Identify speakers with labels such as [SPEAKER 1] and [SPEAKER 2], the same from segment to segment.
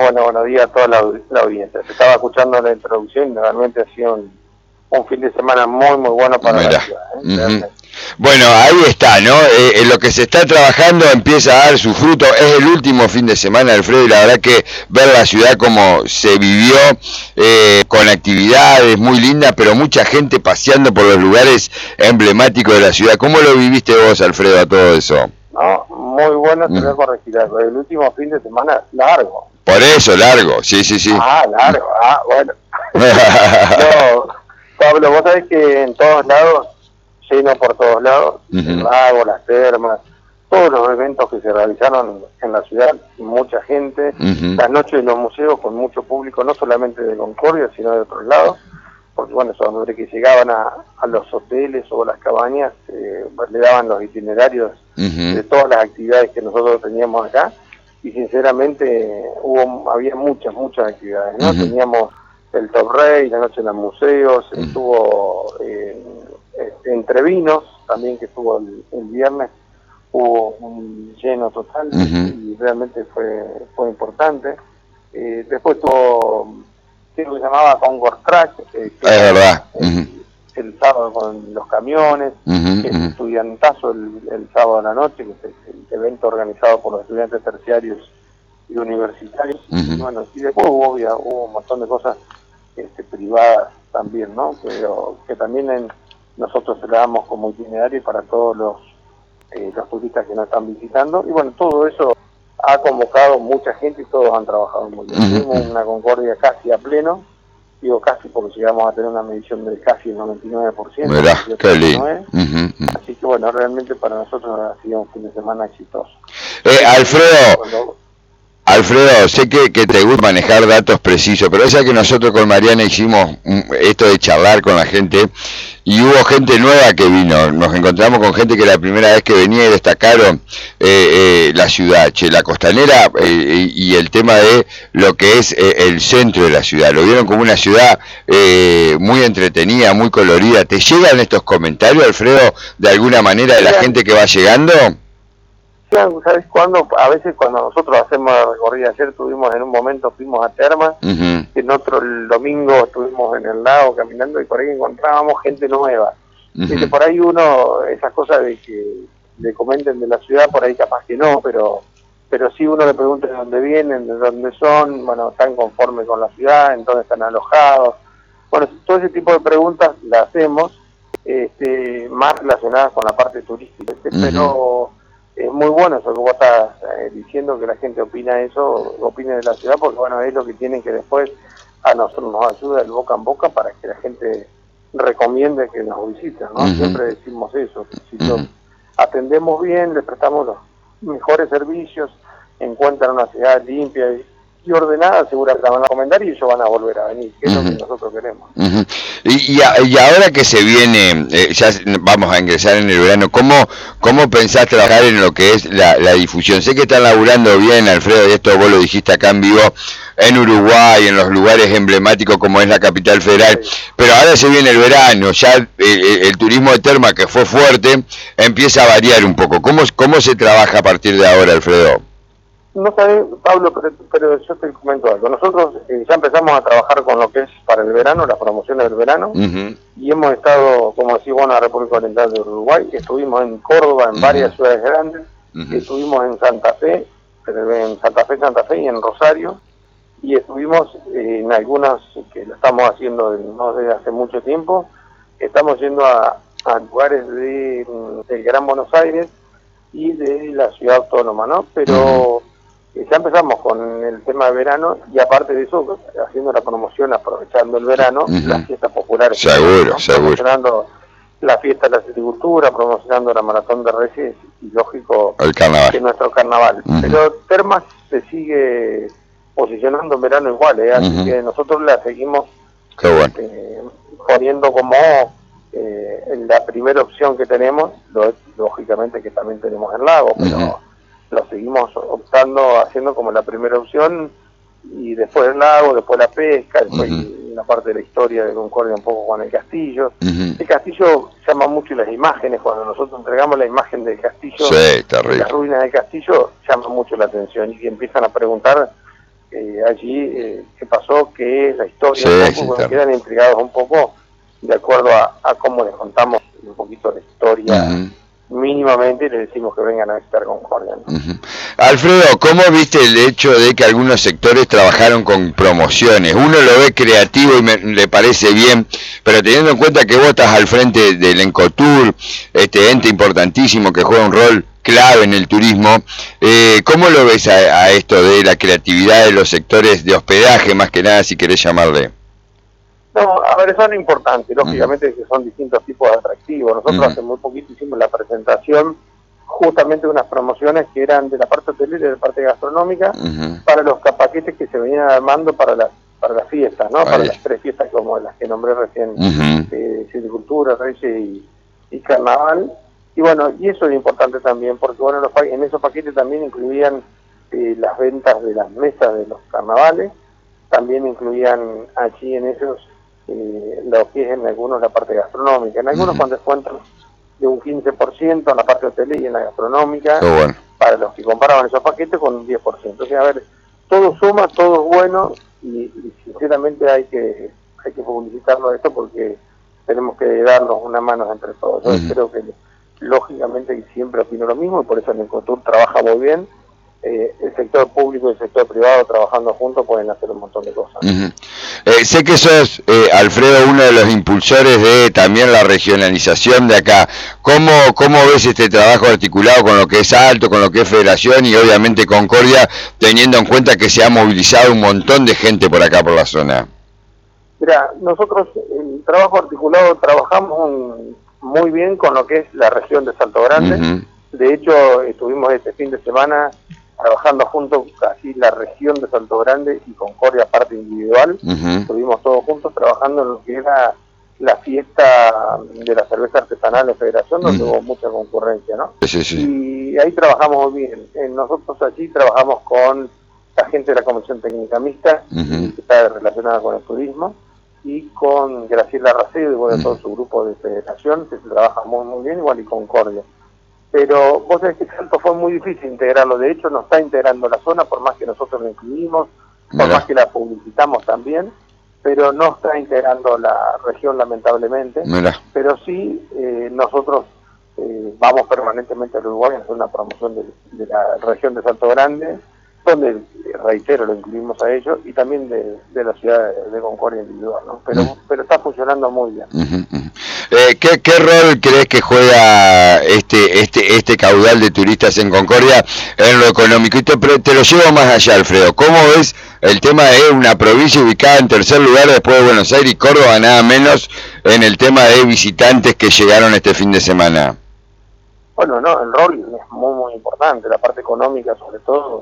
[SPEAKER 1] Bueno, buenos días a toda la audiencia. Te estaba escuchando la introducción y realmente ha sido un fin de semana muy, muy bueno para la ciudad.
[SPEAKER 2] Uh-huh. Bueno, ahí está, ¿no? Lo que se está trabajando empieza a dar su fruto. Es el último fin de semana, Alfredo, y la verdad que ver la ciudad como se vivió, con actividades muy lindas, pero mucha gente paseando por los lugares emblemáticos de la ciudad. ¿Cómo lo viviste vos, Alfredo, a todo eso?
[SPEAKER 1] No, muy bueno, te voy a corregir algo. El último fin de semana largo.
[SPEAKER 2] Por eso, largo, sí.
[SPEAKER 1] Largo, bueno. No, Pablo, vos sabés que en todos lados, lleno por todos lados, el lago, las termas, todos los eventos que se realizaron en la ciudad, mucha gente, las noches en los museos con mucho público, no solamente de Concordia, sino de otros lados, porque bueno, esos hombres que llegaban a los hoteles o las cabañas, le daban los itinerarios de todas las actividades que nosotros teníamos acá, y sinceramente había muchas actividades, ¿no? Teníamos el Top Rey, la noche en los museos, estuvo Entre Vinos, también que estuvo el viernes, hubo un lleno total y realmente fue importante. Después tuvo, creo que se llamaba Concord Track,
[SPEAKER 2] es verdad.
[SPEAKER 1] El sábado con los camiones, el estudiantazo el sábado a la noche, que es el evento organizado por los estudiantes terciarios y universitarios. Bueno, y después hubo un montón de cosas privadas también, ¿no? Pero que también nosotros se la damos como itinerario para todos los turistas que nos están visitando. Y bueno, todo eso ha convocado mucha gente y todos han trabajado muy bien. Tuvimos una Concordia casi a pleno, digo casi porque llegamos a tener una medición de casi el 99%.
[SPEAKER 2] Mirá, qué lindo.
[SPEAKER 1] Así que bueno, realmente para nosotros ha sido un fin de semana exitoso.
[SPEAKER 2] Alfredo, sé que te gusta manejar datos precisos, pero es que nosotros con Mariana hicimos esto de charlar con la gente y hubo gente nueva que vino. Nos encontramos con gente que la primera vez que venía y destacaron la ciudad, la costanera y el tema de lo que es el centro de la ciudad. Lo vieron como una ciudad muy entretenida, muy colorida. ¿Te llegan estos comentarios, Alfredo, de alguna manera de la gente que va llegando?
[SPEAKER 1] ¿Sabes cuándo? A veces cuando nosotros hacemos la recorrida, ayer fuimos a Termas, en otro el domingo estuvimos en el lago caminando y por ahí encontrábamos gente nueva. Dice, por ahí esas cosas de que le comenten de la ciudad, por ahí capaz que no, pero sí uno le pregunta de dónde vienen, de dónde son, bueno, están conformes con la ciudad, en dónde están alojados. Bueno, todo ese tipo de preguntas las hacemos, más relacionadas con la parte turística, pero es muy bueno eso que vos estás diciendo, que la gente opine de la ciudad, porque bueno, es lo que tienen que después a nosotros nos ayuda el boca en boca para que la gente recomiende que nos visiten, ¿no? Siempre decimos eso, que si atendemos bien, les prestamos los mejores servicios, encuentran una ciudad limpia y ordenada, seguro que la van a recomendar y ellos van a volver a venir, que es lo que nosotros queremos.
[SPEAKER 2] Y ahora que se viene, ya vamos a ingresar en el verano, ¿cómo pensás trabajar en lo que es la difusión? Sé que están laburando bien, Alfredo, y esto vos lo dijiste acá en vivo, en Uruguay, en los lugares emblemáticos como es la capital federal, pero ahora se viene el verano, ya el turismo de terma, que fue fuerte, empieza a variar un poco. ¿Cómo se trabaja a partir de ahora, Alfredo?
[SPEAKER 1] No sabés, Pablo, pero yo te comento algo. Nosotros ya empezamos a trabajar con lo que es para el verano, las promociones del verano, y hemos estado, como decís, en la República Oriental de Uruguay, estuvimos en Córdoba, en varias ciudades grandes, estuvimos en Santa Fe y en Rosario, y estuvimos en algunas que lo estamos haciendo no desde hace mucho tiempo. Estamos yendo a lugares del Gran Buenos Aires y de la ciudad autónoma, ¿no? Pero ya empezamos con el tema de verano y aparte de eso, haciendo la promoción, aprovechando el verano, las fiestas populares.
[SPEAKER 2] Seguro.
[SPEAKER 1] Promocionando la fiesta de la silvicultura, promocionando la Maratón de Reyes y, lógico,
[SPEAKER 2] el carnaval.
[SPEAKER 1] Que nuestro carnaval. Pero Termas se sigue posicionando en verano igual, así que nosotros la seguimos poniendo como la primera opción que tenemos, lógicamente que también tenemos el lago, pero lo seguimos optando, haciendo como la primera opción, y después el lago, después la pesca, después la parte de la historia de Concordia un poco con el castillo. El castillo llama mucho las imágenes, cuando nosotros entregamos la imagen del castillo, las ruinas del castillo, llama mucho la atención y que empiezan a preguntar allí qué pasó, qué es la historia, quedan intrigados un poco de acuerdo a cómo les contamos un poquito la historia. Mínimamente le decimos que vengan a visitar Concordia, ¿no?
[SPEAKER 2] Alfredo, ¿cómo viste el hecho de que algunos sectores trabajaron con promociones? Uno lo ve creativo y le parece bien, pero teniendo en cuenta que vos estás al frente del Encotur, este ente importantísimo que juega un rol clave en el turismo, ¿cómo lo ves a esto de la creatividad de los sectores de hospedaje, más que nada, si querés llamarle?
[SPEAKER 1] No, a ver, son importantes, lógicamente que son distintos tipos de atractivos. Nosotros hace muy poquito hicimos la presentación justamente de unas promociones que eran de la parte hotelera y de la parte gastronómica para los paquetes que se venían armando para las fiestas, ¿no? Para las 3 fiestas como las que nombré recién, Silvicultura, Reyes y Carnaval. Y bueno, y eso es importante también, porque bueno, en esos paquetes también incluían las ventas de las mesas de los carnavales, también incluían allí en esos lo que es en algunos la parte gastronómica, en algunos con descuentos de un 15% en la parte hotelera y en la gastronómica, para los que compraban esos paquetes con un 10%. O sea, a ver, todo suma, todo es bueno y sinceramente hay que publicitarlo esto porque tenemos que darnos una mano entre todos. Yo creo que lógicamente siempre opino lo mismo y por eso en el Encotur trabaja muy bien. El sector público y el sector privado trabajando juntos pueden hacer un montón de cosas.
[SPEAKER 2] Sé que sos, Alfredo, uno de los impulsores de también la regionalización de acá. ¿Cómo ves este trabajo articulado con lo que es Alto, con lo que es Federación y obviamente Concordia, teniendo en cuenta que se ha movilizado un montón de gente por acá, por la zona?
[SPEAKER 1] Mira, nosotros el trabajo articulado trabajamos muy bien con lo que es la región de Salto Grande. De hecho, estuvimos este fin de semana trabajando juntos casi la región de Salto Grande y Concordia parte individual. Estuvimos todos juntos trabajando en lo que era la fiesta de la cerveza artesanal de Federación, donde hubo mucha concurrencia, ¿no? Y ahí trabajamos muy bien. Nosotros allí trabajamos con la gente de la Comisión Técnica Mixta, que está relacionada con el turismo, y con Graciela Racedo y bueno, todo su grupo de Federación, que se trabaja muy bien, igual y Concordia. Pero vos sabés que Salto fue muy difícil integrarlo, de hecho no está integrando la zona, por más que nosotros lo incluimos, por más que la publicitamos también, pero no está integrando la región lamentablemente. Pero sí, nosotros vamos permanentemente al Uruguay a hacer una promoción de la región de Salto Grande, donde, reitero, lo incluimos a ellos, y también de la ciudad de Concordia individual, ¿no? Pero está funcionando muy bien.
[SPEAKER 2] ¿Qué rol crees que juega este caudal de turistas en Concordia en lo económico? Y te lo llevo más allá, Alfredo. ¿Cómo ves el tema de una provincia ubicada en tercer lugar después de Buenos Aires y Córdoba, nada menos, en el tema de visitantes que llegaron este fin de semana?
[SPEAKER 1] Bueno, no, el rol es muy importante, la parte económica sobre todo.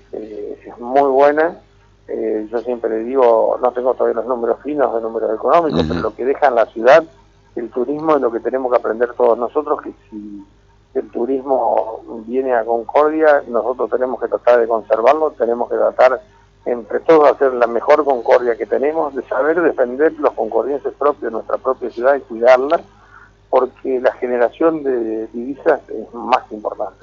[SPEAKER 1] Es muy buena. Yo siempre digo, no tengo todavía los números finos de números económicos, pero lo que deja en la ciudad, el turismo es lo que tenemos que aprender todos nosotros, que si el turismo viene a Concordia, nosotros tenemos que tratar de conservarlo, tenemos que tratar entre todos de hacer la mejor Concordia que tenemos, de saber defender los concordienses propios de nuestra propia ciudad y cuidarla, porque la generación de divisas es más importante.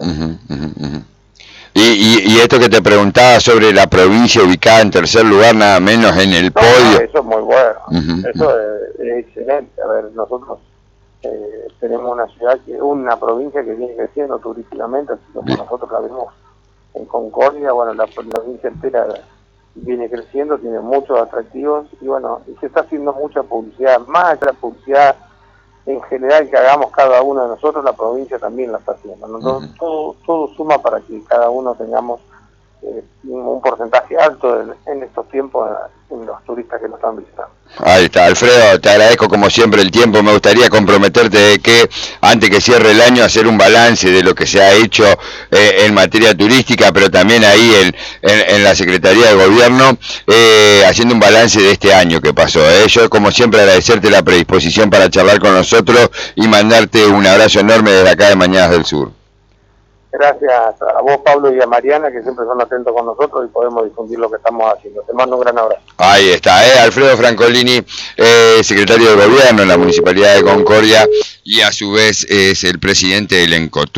[SPEAKER 2] Y esto que te preguntaba sobre la provincia ubicada en tercer lugar, nada menos en el podio.
[SPEAKER 1] Eso es muy bueno, eso es excelente. A ver, nosotros tenemos una ciudad, una provincia que viene creciendo turísticamente, así como nosotros la vemos en Concordia, bueno, la provincia entera viene creciendo, tiene muchos atractivos, y bueno, se está haciendo mucha publicidad, más allá de la publicidad en general que hagamos cada uno de nosotros, la provincia también la está haciendo, ¿no? Todo suma para que cada uno tengamos un porcentaje alto en estos tiempos en los turistas que nos están visitando.
[SPEAKER 2] Ahí está, Alfredo, te agradezco como siempre el tiempo. Me gustaría comprometerte de que antes que cierre el año hacer un balance de lo que se ha hecho en materia turística, pero también ahí en la Secretaría de Gobierno, haciendo un balance de este año que pasó. Yo como siempre agradecerte la predisposición para charlar con nosotros y mandarte un abrazo enorme desde acá de Mañanas del Sur.
[SPEAKER 1] Gracias a vos, Pablo, y a Mariana, que siempre son atentos con nosotros y podemos difundir lo que estamos haciendo. Te mando un gran abrazo.
[SPEAKER 2] Ahí está, Alfredo Francolini, secretario de Gobierno en la Municipalidad de Concordia y a su vez es el presidente del Encotur.